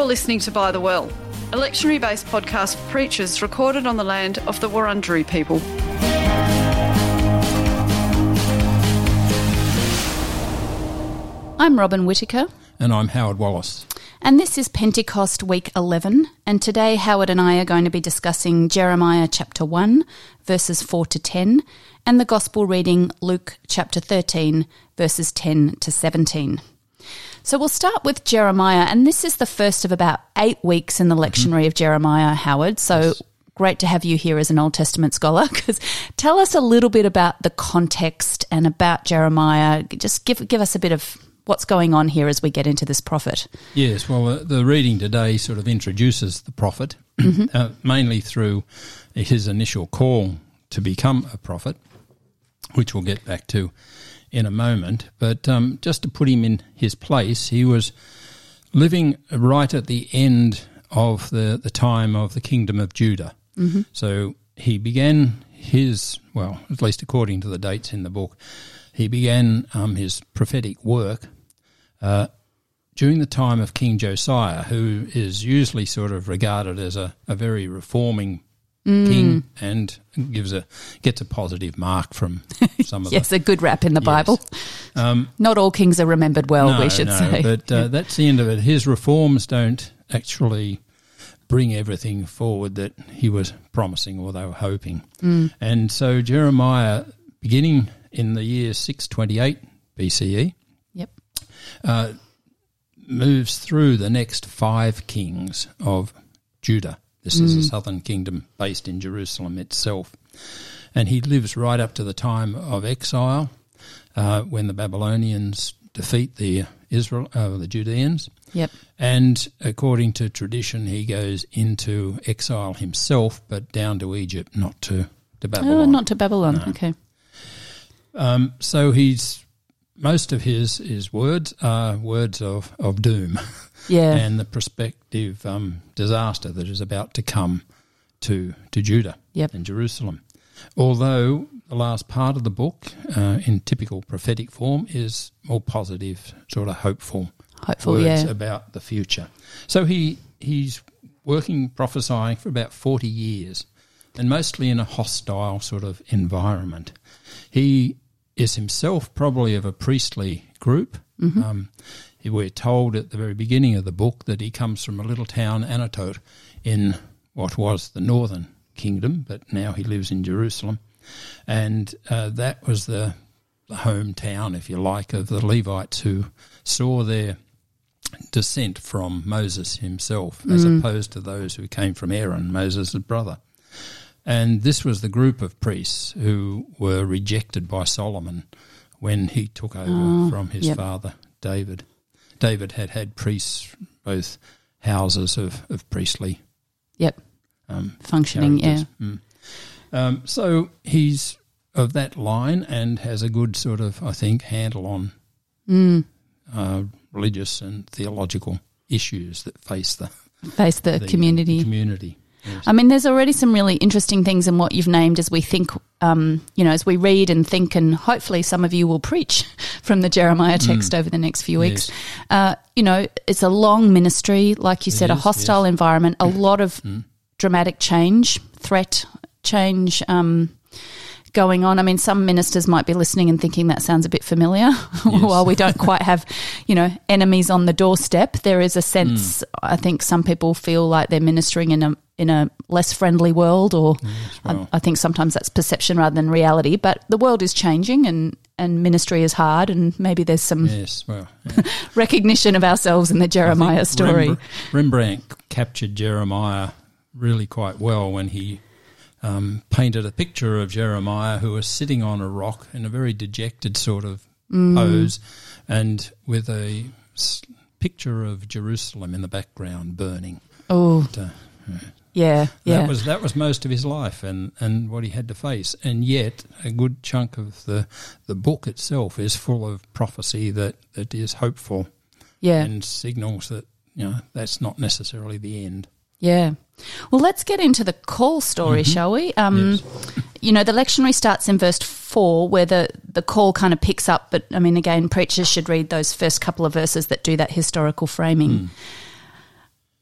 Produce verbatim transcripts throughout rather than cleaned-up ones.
You're listening to By the Well, a lectionary-based podcast for preachers recorded on the land of the Wurundjeri people. I'm Robin Whittaker. And I'm Howard Wallace. And this is Pentecost Week eleven, and today Howard and I are going to be discussing Jeremiah chapter one, verses four to ten, and the Gospel reading Luke chapter thirteen, verses ten to seventeen. So we'll start with Jeremiah, and this is the first of about eight weeks in the lectionary mm-hmm. of Jeremiah, Howard, so yes. Great to have you here as an Old Testament scholar, because tell us a little bit about the context and about Jeremiah. Just give give us a bit of what's going on here as we get into this prophet. Yes, well, uh, the reading today sort of introduces the prophet, mm-hmm. uh, mainly through his initial call to become a prophet, which we'll get back to in a moment. But um, just to put him in his place, he was living right at the end of the, the time of the kingdom of Judah. Mm-hmm. So he began his, well, at least according to the dates in the book, he began um, his prophetic work uh, during the time of King Josiah, who is usually sort of regarded as a, a very reforming mm. king and gives a gets a positive mark from some of yes, the... Yes, a good rap in the yes. Bible. Um, Not all kings are remembered well, no, we should no, say. but uh, that's the end of it. His reforms don't actually bring everything forward that he was promising or they were hoping. Mm. And so Jeremiah, beginning in the year six twenty-eight B C E, yep, uh, moves through the next five kings of Judah. This mm. is a southern kingdom based in Jerusalem itself. And he lives right up to the time of exile, uh, when the Babylonians defeat the Israel, uh, the Judeans. Yep. And according to tradition, he goes into exile himself, but down to Egypt, not to, to Babylon. Oh, not to Babylon, no. okay. Um, so he's most of his, his words are words of, of doom, yeah, and the prospective um, disaster that is about to come to to Judah yep. and Jerusalem. Although the last part of the book, uh, in typical prophetic form, is more positive, sort of hopeful, hopeful words yeah. about the future. So he he's working prophesying for about forty years, and mostly in a hostile sort of environment. He is himself probably of a priestly group. Mm-hmm. Um, we're told at the very beginning of the book that he comes from a little town, Anatot, in what was the northern kingdom, but now he lives in Jerusalem. And uh, that was the, the hometown, if you like, of the Levites who saw their descent from Moses himself, mm. as opposed to those who came from Aaron, Moses' brother. And this was the group of priests who were rejected by Solomon when he took over oh, from his yep. father, David. David had had priests, both houses of, of priestly yep. um, functioning, characters. yeah. Mm. Um, so he's of that line and has a good sort of, I think, handle on mm. uh, religious and theological issues that face the face the, the community. The community. Yes. I mean, there's already some really interesting things in what you've named as we think, um, you know, as we read and think, and hopefully some of you will preach from the Jeremiah text mm. over the next few weeks. Yes. Uh, you know, it's a long ministry, like you it said, is, a hostile yes. environment, a lot of mm. dramatic change, threat change um, going on. I mean, some ministers might be listening and thinking that sounds a bit familiar. Yes. While we don't quite have, you know, enemies on the doorstep, there is a sense, mm. I think some people feel like they're ministering in a in a less friendly world, or yes, well. I, I think sometimes that's perception rather than reality. But the world is changing, and, and ministry is hard, and maybe there's some yes, well, yeah. recognition of ourselves in the Jeremiah story. Rembrandt, Rembrandt captured Jeremiah really quite well when he um, painted a picture of Jeremiah who was sitting on a rock in a very dejected sort of mm. pose, and with a picture of Jerusalem in the background burning. Oh, but, uh, yeah. Yeah, yeah. That was that was most of his life and, and what he had to face. And yet a good chunk of the the book itself is full of prophecy that, that is hopeful. Yeah. And signals that, you know, that's not necessarily the end. Yeah. Well, let's get into the call story, mm-hmm. shall we? Um, yes. You know, the lectionary starts in verse four where the, the call kind of picks up, but, I mean, again, preachers should read those first couple of verses that do that historical framing. Mm.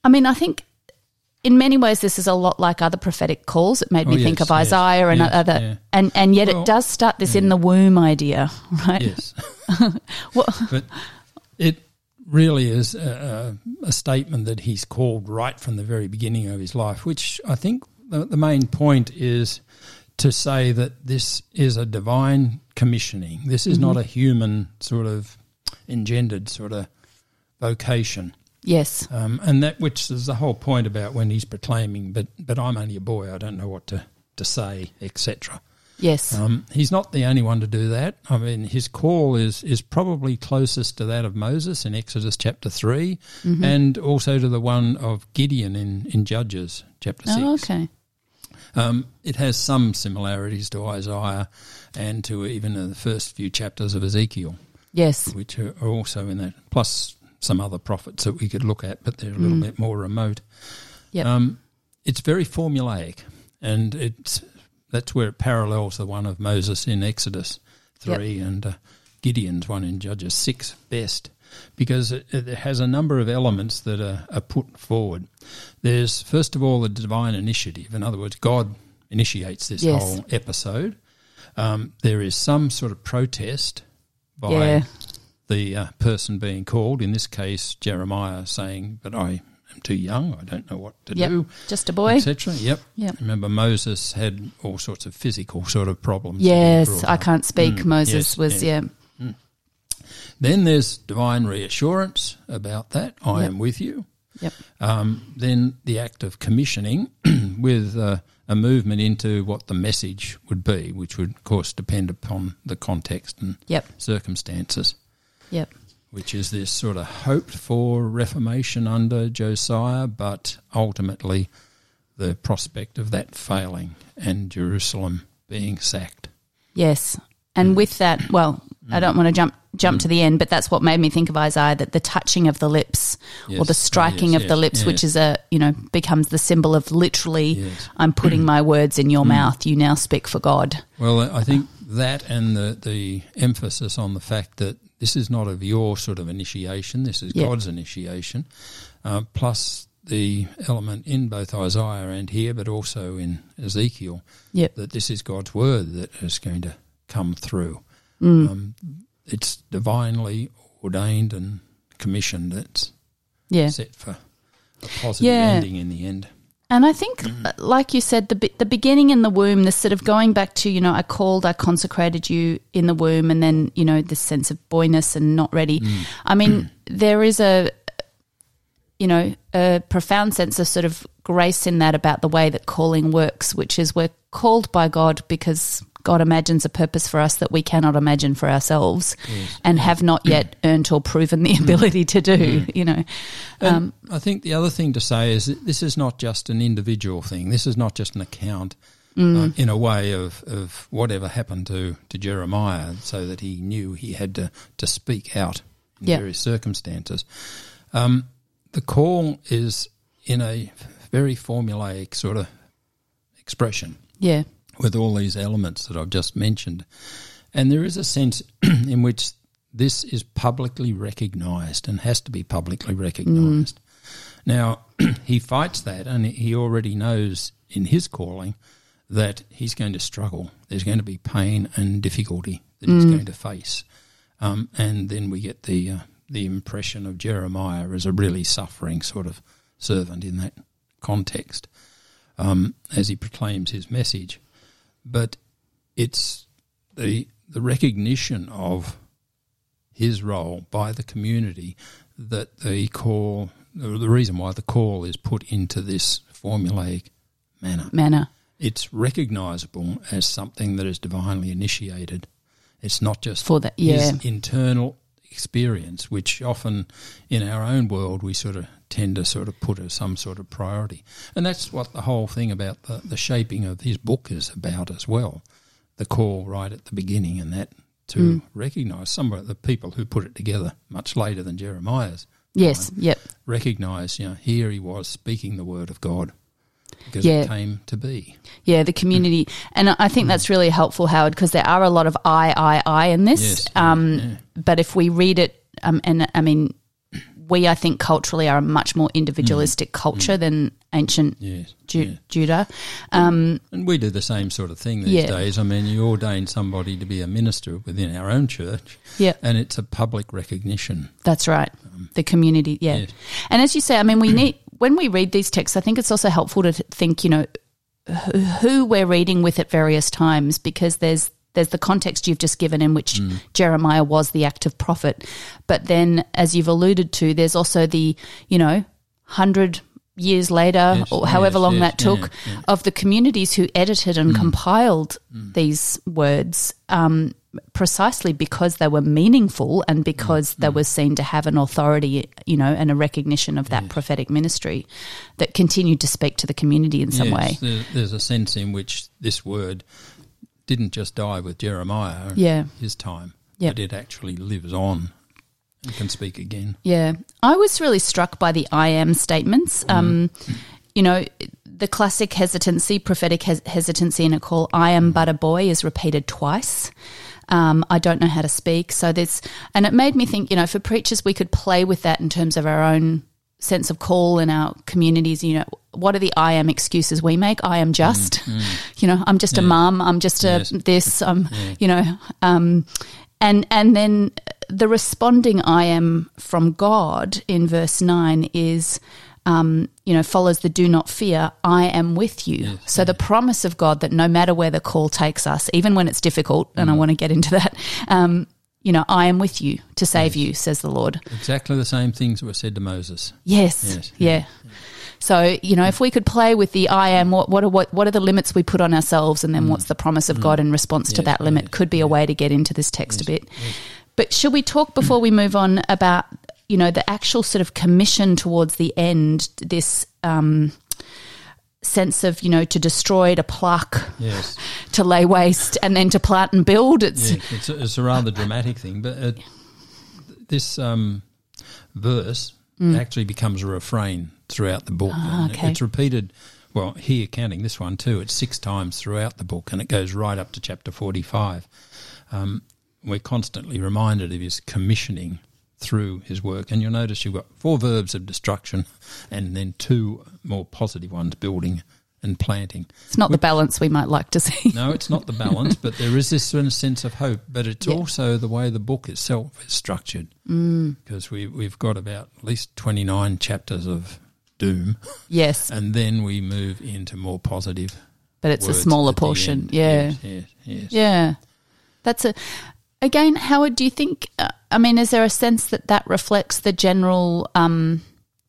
I mean, I think in many ways this is a lot like other prophetic calls. It made me oh, think yes, of Isaiah yes, and yes, other, yeah. and, and yet Well, it does start this yeah. in the womb idea, right? Yes. Well, But it really is a, a statement that he's called right from the very beginning of his life, which I think the, the main point is to say that this is a divine commissioning. This is mm-hmm. not a human sort of engendered sort of vocation. yes. Um, and that which is the whole point about when he's proclaiming, but but I'm only a boy, I don't know what to, to say, et cetera. Yes. Um, he's not the only one to do that. I mean, his call is is probably closest to that of Moses in Exodus chapter three, mm-hmm. and also to the one of Gideon in, in Judges chapter six. Oh, okay. Um, it has some similarities to Isaiah and to even the first few chapters of Ezekiel, Yes. which are also in that, plus some other prophets that we could look at, but they're a little Mm. bit more remote. Yep. Um, it's very formulaic, and it's that's where it parallels the one of Moses in Exodus three Yep. and uh, Gideon's one in Judges six best, because it, it has a number of elements that are, are put forward. There's, first of all, the divine initiative. In other words, God initiates this Yes. whole episode. Um, there is some sort of protest by Yeah. the uh, person being called, in this case Jeremiah, saying, but I am too young, I don't know what to Yep. do, Just a boy. et cetera. Yep. Yep. Remember, Moses had all sorts of physical sort of problems. that he Yes. brought I up. can't speak. Mm, Moses yes, was, yeah. yeah. Then there's divine reassurance about that. I Yep. am with you. Yep. Um, then the act of commissioning with uh, a movement into what the message would be, which would, of course, depend upon the context and Yep. circumstances, Yep. which is this sort of hoped for reformation under Josiah, but ultimately the prospect of that failing and Jerusalem being sacked. Yes. And with that, well, I don't want to jump jump Mm. to the end, but that's what made me think of Isaiah, that the touching of the lips or Yes. the striking Yes, of the yes, lips, yes. which is a, you know, becomes the symbol of literally, Yes. I'm putting my words in Mm. your mouth, you now speak for God. Well, I think that and the, the emphasis on the fact that this is not of your sort of initiation, this is Yeah. God's initiation, uh, plus the element in both Isaiah and here, but also in Ezekiel, Yep. that this is God's word that is going to come through. Mm. Um, it's divinely ordained and commissioned. It's Yeah. set for a positive Yeah. ending in the end. And I think, like you said, the be- the beginning in the womb, this sort of going back to, you know, I called, I consecrated you in the womb, and then, you know, this sense of boyness and not ready. Mm. I mean, there is a, you know, a profound sense of sort of grace in that about the way that calling works, which is we're called by God because God imagines a purpose for us that we cannot imagine for ourselves Yes. and have not yet earned or proven the ability to do, you know. And Um, I think the other thing to say is that this is not just an individual thing. This is not just an account Mm. uh, in a way of, of whatever happened to, to Jeremiah, so that he knew he had to, to speak out in Yeah. various circumstances. Um, the call is in a very formulaic sort of expression yeah, with all these elements that I've just mentioned. And there is a sense in which this is publicly recognised and has to be publicly recognised. Mm. Now, he fights that, and he already knows in his calling that he's going to struggle. There's going to be pain and difficulty that mm. he's going to face. Um, and then we get the uh, the impression of Jeremiah as a really suffering sort of servant in that context, um, as he proclaims his message. But it's the the recognition of his role by the community that the call, the reason why the call is put into this formulaic manner. manner. It's recognisable as something that is divinely initiated. It's not just For that, yeah. his internal experience, which often in our own world we sort of tend to sort of put as some sort of priority. And that's what the whole thing about the, the shaping of his book is about as well. The call right at the beginning, and that to mm. recognise some of the people who put it together much later than Jeremiah's. Yes, time, yep. Recognise, you know, here he was speaking the word of God because Yeah. it came to be. Yeah, the community. And I think that's really helpful, Howard, because there are a lot of I, I, I in this. Yes, um, yeah. But if we read it, um, and I mean, we, I think, culturally are a much more individualistic mm. culture mm. than ancient yes. Ju- yeah. Judah. Um, and we do the same sort of thing these yeah. days. I mean, you ordain somebody to be a minister within our own church, yeah. and it's a public recognition. That's right. Um, the community, yeah. Yes. And as you say, I mean, we need, when we read these texts, I think it's also helpful to think, you know, who we're reading with at various times, because there's there's the context you've just given in which mm. Jeremiah was the active prophet. But then, as you've alluded to, there's also the, you know, hundred years later yes, or however yes, long yes, that took yeah, yeah. of the communities who edited and mm. compiled mm. these words um, precisely because they were meaningful and because mm. they mm. were seen to have an authority, you know, and a recognition of that yes. prophetic ministry that continued to speak to the community in some yes, way. There, there's a sense in which this word didn't just die with Jeremiah yeah. his time, yep. but it actually lives on and can speak again. Yeah. I was really struck by the I am statements. Mm. Um, you know, the classic hesitancy, prophetic hes- hesitancy in a call, I am but a boy, is repeated twice. Um, I don't know how to speak. So there's, and it made me think, you know, for preachers, we could play with that in terms of our own sense of call in our communities. You know, what are the I am excuses we make? I am just, mm, mm. you know, I'm just yeah. a mum, I'm just a yes. this, um, yeah. you know, um, and and then the responding I am from God in verse nine is, um, you know, follows the do not fear, I am with you. Yes, so yeah. the promise of God that no matter where the call takes us, even when it's difficult, and mm. I want to get into that, um, you know, I am with you to save yes. you, says the Lord. Exactly the same things that were said to Moses. Yes, yes yeah. yeah. So, you know, if we could play with the I am, what what are, what, what are the limits we put on ourselves, and then mm. what's the promise of mm. God in response yes, to that limit yes, could be yes. a way to get into this text yes, a bit. yes. But should we talk before we move on about, you know, the actual sort of commission towards the end, this um, sense of, you know, to destroy, to pluck, yes. to lay waste, and then to plant and build? It's yeah, it's, a, it's a rather dramatic thing, but it, this um, verse mm. actually becomes a refrain throughout the book. Ah, and okay. It's repeated, well, here counting this one too, it's six times throughout the book, and it goes right up to chapter forty-five. Um, we're constantly reminded of his commissioning through his work. And you'll notice you've got four verbs of destruction and then two more positive ones, building and planting. It's not Which, the balance we might like to see. No, it's not the balance, but there is this sort of sense of hope. But it's yeah. also the way the book itself is structured, mm. because we, we've got about at least twenty-nine chapters of doom. Yes. And then we move into more positive But it's a smaller portion. Yeah. Yes, yes, yes. Yeah. That's a... Again, Howard, do you think, uh, I mean, is there a sense that that reflects the general um,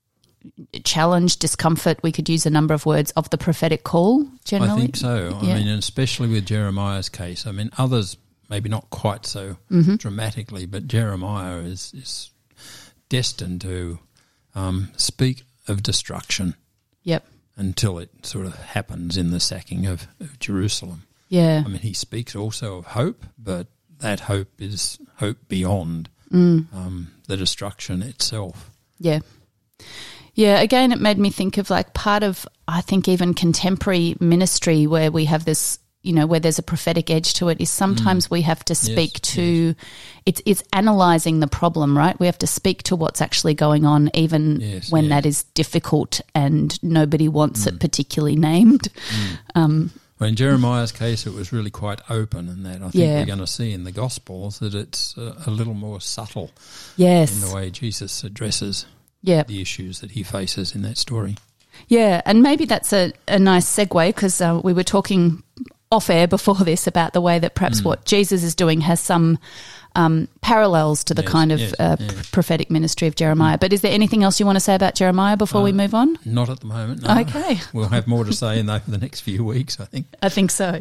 challenge, discomfort, we could use a number of words, of the prophetic call generally? I think so. Yeah. I mean, especially with Jeremiah's case. I mean, others maybe not quite so mm-hmm. dramatically, but Jeremiah is, is destined to um, speak of destruction. Yep. Until it sort of happens in the sacking of, of Jerusalem. Yeah. I mean, he speaks also of hope, but that hope is hope beyond mm. um, the destruction itself. Yeah. Yeah, again, it made me think of like part of, I think, even contemporary ministry where we have this, you know, where there's a prophetic edge to it, is sometimes mm. we have to speak yes, to, yes. it's it's analysing the problem, right? We have to speak to what's actually going on, even yes, when yes. that is difficult and nobody wants mm. it particularly named. Mm. Um, well, in Jeremiah's case, it was really quite open, and that I think yeah. we're going to see in the Gospels that it's a, a little more subtle yes. in the way Jesus addresses yep. the issues that he faces in that story. Yeah, and maybe that's a, a nice segue, because uh, we were talking off air before this about the way that perhaps mm. what Jesus is doing has some um, parallels to the yes, kind of yes, uh, yes. prophetic ministry of Jeremiah. Mm. But is there anything else you want to say about Jeremiah before uh, we move on? Not at the moment, no. Okay. We'll have more to say in the, the next few weeks, I think. I think so.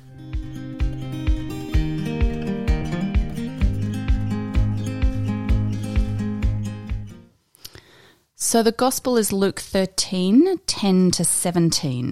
So the Gospel is Luke thirteen, ten to seventeen.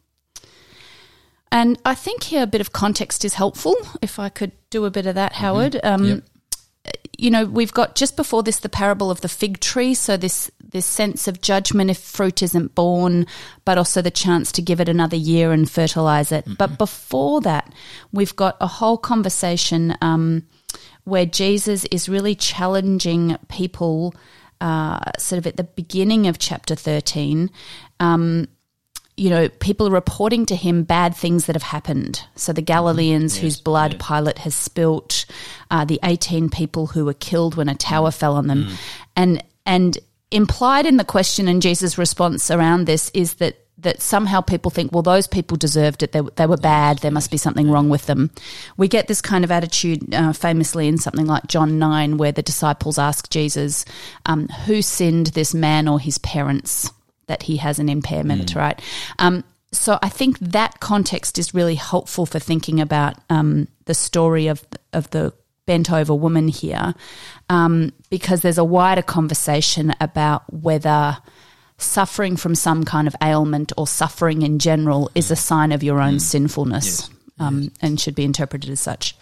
And I think here a bit of context is helpful, if I could do a bit of that, Howard. Mm-hmm. Um, yep. You know, we've got just before this the parable of the fig tree, so this, this sense of judgment if fruit isn't born, but also the chance to give it another year and fertilise it. Mm-hmm. But before that, we've got a whole conversation um, where Jesus is really challenging people uh, sort of at the beginning of chapter thirteen, um, you know, people are reporting to him bad things that have happened. So the Galileans yes, whose blood yes. Pilate has spilt, uh, the eighteen people who were killed when a tower fell on them. Mm. And and implied in the question and Jesus' response around this is that that somehow people think, well, those people deserved it. They, they were bad. There must be something wrong with them. We get this kind of attitude uh, famously in something like John nine, where the disciples ask Jesus, um, who sinned, this man or his parents, that he has an impairment, mm. right? Um, so I think that context is really helpful for thinking about um, the story of of the bent-over woman here, um, because there's a wider conversation about whether suffering from some kind of ailment or suffering in general is a sign of your own mm. sinfulness, yes. Um, yes. and should be interpreted as such.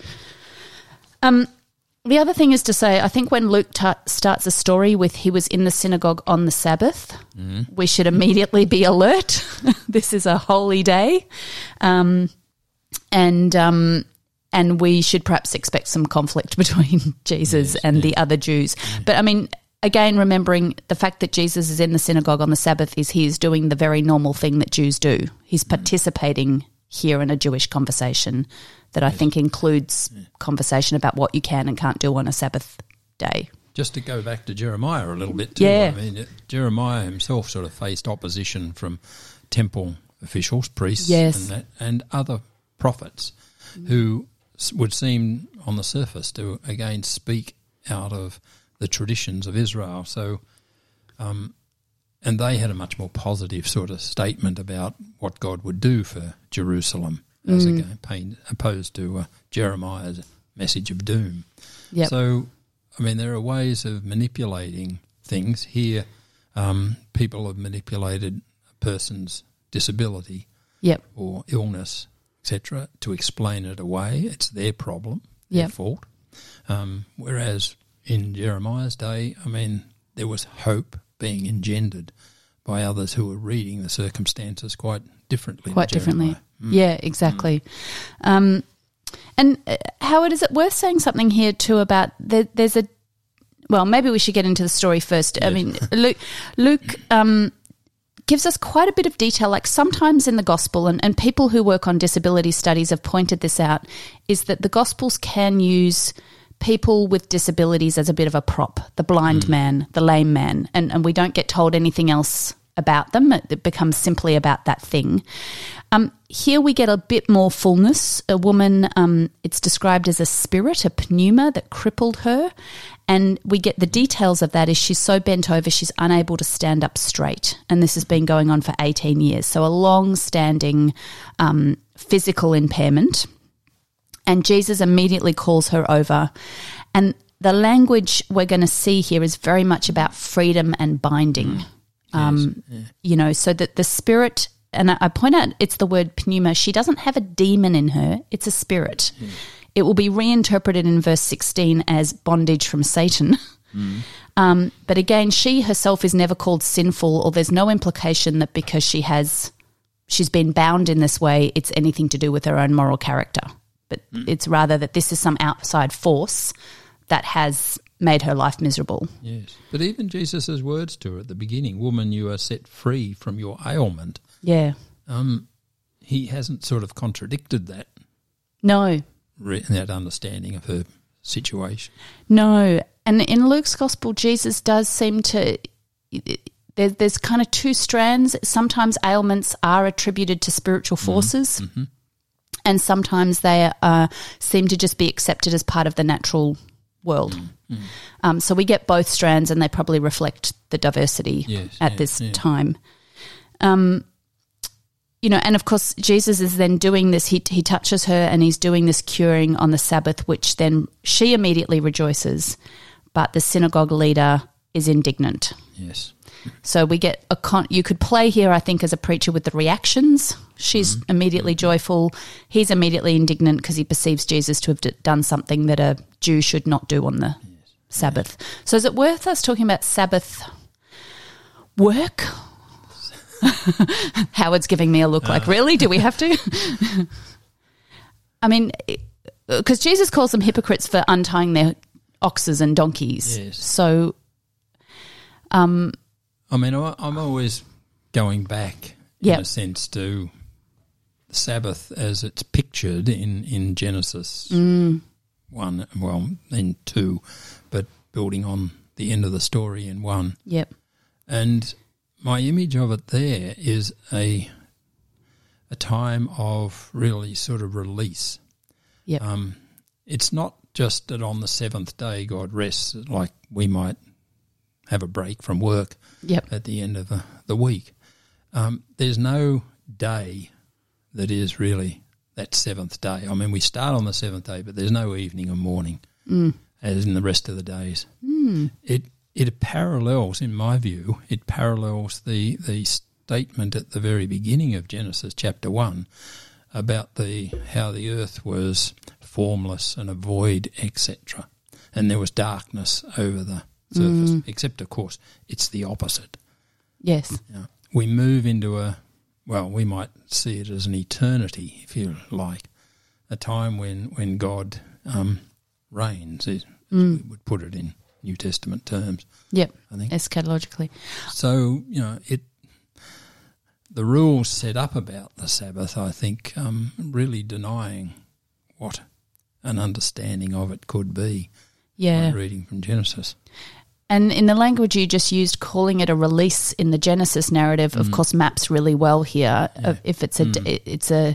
Um, the other thing is to say, I think when Luke t- starts a story with he was in the synagogue on the Sabbath, mm. we should immediately be alert. This is a holy day, um, and um, and we should perhaps expect some conflict between Jesus yes, and yes. the other Jews. Mm. But I mean, again, remembering the fact that Jesus is in the synagogue on the Sabbath is he is doing the very normal thing that Jews do. He's participating here in a Jewish conversation that I yes. think includes yeah. conversation about what you can and can't do on a Sabbath day. Just to go back to Jeremiah a little bit too. Yeah. I mean, Jeremiah himself sort of faced opposition from temple officials, priests, yes. and, that, and other prophets mm. who would seem on the surface to, again, speak out of the traditions of Israel. So, um, and they had a much more positive sort of statement about what God would do for Jerusalem, as mm. again, pain, opposed to uh, Jeremiah's message of doom. Yep. So, I mean, there are ways of manipulating things. Here, um, people have manipulated a person's disability yep. or illness, et cetera, to explain it away. It's their problem, their yep. fault. Um, whereas in Jeremiah's day, I mean, there was hope being engendered by others who were reading the circumstances quite differently. Quite differently. Mm. Yeah, exactly. Mm. Um, and uh, Howard, is it worth saying something here too about there, there's a, well, maybe we should get into the story first. Yes. I mean, Luke, Luke um, gives us quite a bit of detail, like sometimes in the gospel, and, and people who work on disability studies have pointed this out, is that the gospels can use people with disabilities as a bit of a prop, the blind mm. man, the lame man, and, and we don't get told anything else about them. It, it becomes simply about that thing. Um, here we get a bit more fullness. A woman, um, it's described as a spirit, a pneuma that crippled her, and we get the details of that is she's so bent over she's unable to stand up straight, and this has been going on for eighteen years, so a long-standing um, physical impairment. And Jesus immediately calls her over. And the language we're going to see here is very much about freedom and binding. Mm. Um, yes. yeah. You know, so that the spirit, and I, I point out it's the word pneuma, she doesn't have a demon in her, it's a spirit. Mm. It will be reinterpreted in verse sixteen as bondage from Satan. Mm. Um, but again, she herself is never called sinful, or there's no implication that because she has, she's been bound in this way, it's anything to do with her own moral character. But mm. it's rather that this is some outside force that has made her life miserable. Yes. But even Jesus' words to her at the beginning, woman, you are set free from your ailment. Yeah. Um, he hasn't sort of contradicted that. No. That understanding of her situation. No. And in Luke's gospel, Jesus does seem to... There's, there's kind of two strands. Sometimes ailments are attributed to spiritual forces. Mm-hmm. And sometimes they uh, seem to just be accepted as part of the natural world. Mm, mm. Um, so we get both strands, and they probably reflect the diversity yes, at yeah, this yeah. time. Um, you know, and of course, Jesus is then doing this. He he touches her, and he's doing this curing on the Sabbath, which then she immediately rejoices, but the synagogue leader is indignant. Yes. So we get a con- you could play here, I think, as a preacher with the reactions. She's mm-hmm. immediately joyful. He's immediately indignant because he perceives Jesus to have d- done something that a Jew should not do on the yes. Sabbath. Yes. So is it worth us talking about Sabbath work? Howard's giving me a look uh. like, really? Do we have to? I mean, because Jesus calls them hypocrites for untying their oxes and donkeys. Yes. So... Um, I mean, I, I'm always going back Yep. in a sense to the Sabbath as it's pictured in, in Genesis mm, one, well, in two, but building on the end of the story in one. yep. And my image of it there is a a time of really sort of release. Yep. Um, it's not just that on the seventh day God rests, like we might have a break from work Yep. at the end of the, the week. Um, there's no day that is really that seventh day. I mean, we start on the seventh day, but there's no evening or morning Mm. as in the rest of the days. Mm. It it parallels, in my view, it parallels the, the statement at the very beginning of Genesis chapter one about the how the earth was formless and a void, et cetera. And there was darkness over the surface, Mm. except, of course, it's the opposite. Yes. You know, we move into a, well, we might see it as an eternity, if you like, a time when, when God um, reigns, as Mm. we would put it in New Testament terms, Yep. I think. Eschatologically. So, you know, it the rules set up about the Sabbath, I think, um, really denying what an understanding of it could be Yeah. by reading from Genesis. And in the language you just used, calling it a release in the Genesis narrative, of course, maps really well here. Yeah. If it's a, d- it's a,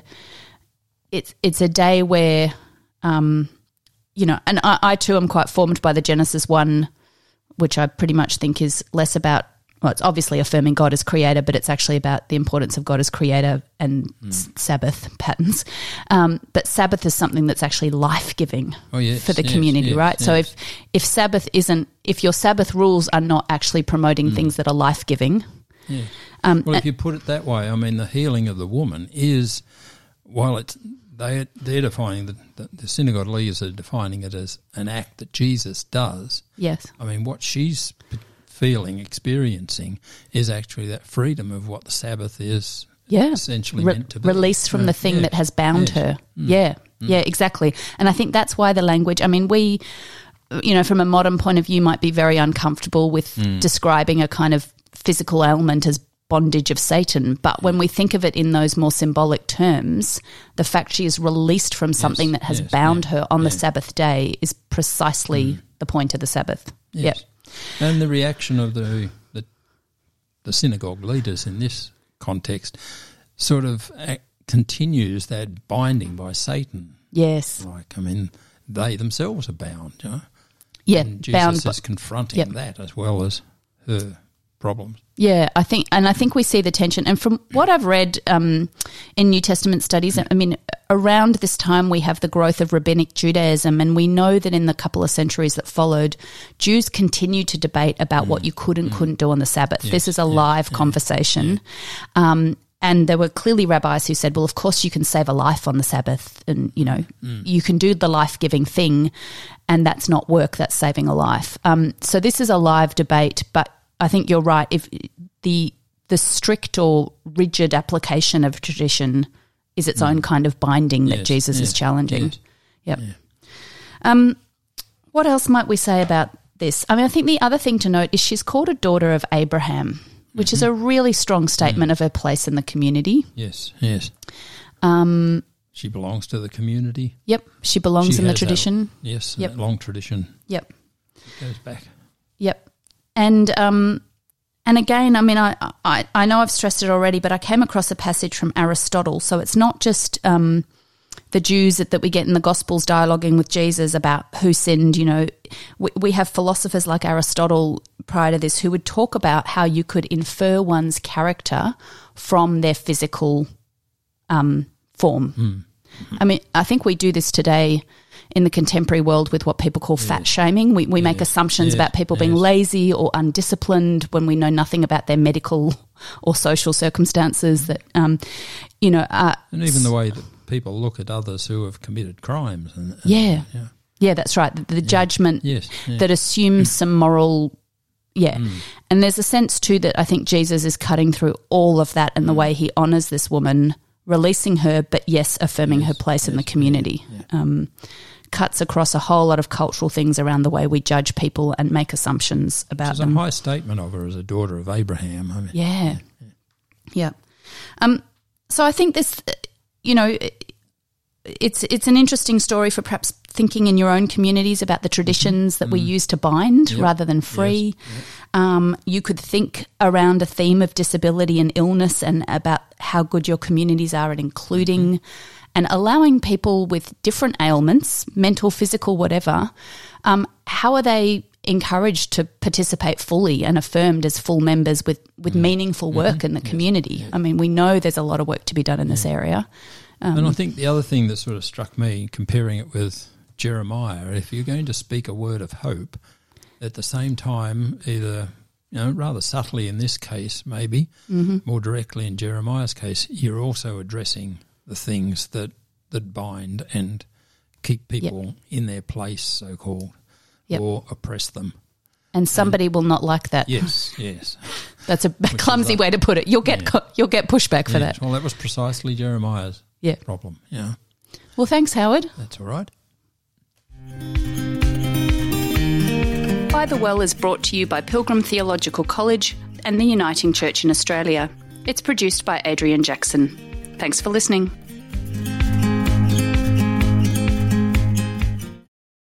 it's it's a day where, um, you know, and I, I too am quite formed by the Genesis one, which I pretty much think is less about. Well, it's obviously affirming God as creator, but it's actually about the importance of God as creator and s- Sabbath patterns. Um, but Sabbath is something that's actually life-giving Oh, yes, for the yes, community, yes, right? So yes. if if Sabbath isn't, if your Sabbath rules are not actually promoting things that are life-giving, Yeah. um, Well, if you put it that way, I mean, the healing of the woman is, while it's they they're defining the, the, the synagogue leaders are defining it as an act that Jesus does. yes, I mean, what she's feeling, experiencing, is actually that freedom of what the Sabbath is yeah, essentially Re- meant to be. release from Uh, the thing yes, that has bound yes. her. Yeah, yeah, exactly. And I think that's why the language. I mean, we, you know, from a modern point of view, might be very uncomfortable with describing a kind of physical ailment as bondage of Satan. But when we think of it in those more symbolic terms, the fact she is released from something that has yes, bound yeah, her on the yeah. Sabbath day is precisely the point of the Sabbath. Yes. Yep. And the reaction of the, the the synagogue leaders in this context sort of act, continues that binding by Satan. Yes. Like, I mean, they themselves are bound, you know. Yeah. And Jesus bound. is confronting Yep. that as well as her problems. Yeah, I think, and I think we see the tension. And from what I've read um, in New Testament studies, I mean, around this time we have the growth of rabbinic Judaism, and we know that in the couple of centuries that followed, Jews continued to debate about what you could and couldn't do on the Sabbath. Yes, This is a yeah, live yeah, conversation. Um, and there were clearly rabbis who said, well, of course you can save a life on the Sabbath, and, you know, you can do the life-giving thing, and that's not work, that's saving a life. Um, so this is a live debate, but I think you're right. If the the strict or rigid application of tradition is its own kind of binding that Yes, Jesus yes, is challenging. yes. Yep. Yeah. Um, what else might we say about this? I mean, I think the other thing to note is she's called a daughter of Abraham, which is a really strong statement of her place in the community. Yes, yes. Um, She belongs to the community. yep, she belongs She in the has that- tradition. Yes, Yep. that long tradition Yep. goes back. Yep. And um, and again, I mean, I, I, I know I've stressed it already, but I came across a passage from Aristotle. So it's not just um, the Jews that, that we get in the Gospels dialoguing with Jesus about who sinned. You know, we, we have philosophers like Aristotle prior to this who would talk about how you could infer one's character from their physical um, form. Mm. I mean, I think we do this today in the contemporary world with what people call fat shaming. We we make Yes. assumptions Yes. about people being Yes. lazy or undisciplined when we know nothing about their medical or social circumstances. That um, you know, uh, And even the way that people look at others who have committed crimes. And, and Yeah. yeah. yeah, that's right. The, the judgment Yes. Yeah. that assumes some moral. Yeah. Mm. And there's a sense too that I think Jesus is cutting through all of that in the way he honours this woman, releasing her, but yes, affirming Yes, her place in the yes, community. yeah, yeah. Um, cuts across a whole lot of cultural things around the way we judge people and make assumptions about It's them. a high statement of her as a daughter of Abraham. I mean, Yeah. Yeah. yeah. Um, so I think this, you know, it's it's an interesting story for perhaps thinking in your own communities about the traditions that we use to bind Yep. rather than free. Yes. Yep. Um, you could think around a theme of disability and illness and about how good your communities are at including and allowing people with different ailments, mental, physical, whatever, um, how are they encouraged to participate fully and affirmed as full members with, with meaningful work in the community? I mean, we know there's a lot of work to be done in this area. Um, and I think the other thing that sort of struck me, comparing it with Jeremiah, if you're going to speak a word of hope, at the same time, either, you know, rather subtly in this case, maybe, mm-hmm. more directly in Jeremiah's case, you're also addressing the things that, that bind and keep people yep. in their place, so-called, yep. or oppress them. And somebody and, will not like that. Yes, yes. That's a clumsy like, way to put it. You'll get yeah. you'll get pushback for yes. that. Well, that was precisely Jeremiah's yeah. problem. Yeah. Well, thanks, Howard. That's all right. By the Well is brought to you by Pilgrim Theological College and the Uniting Church in Australia. It's produced by Adrian Jackson. Thanks for listening.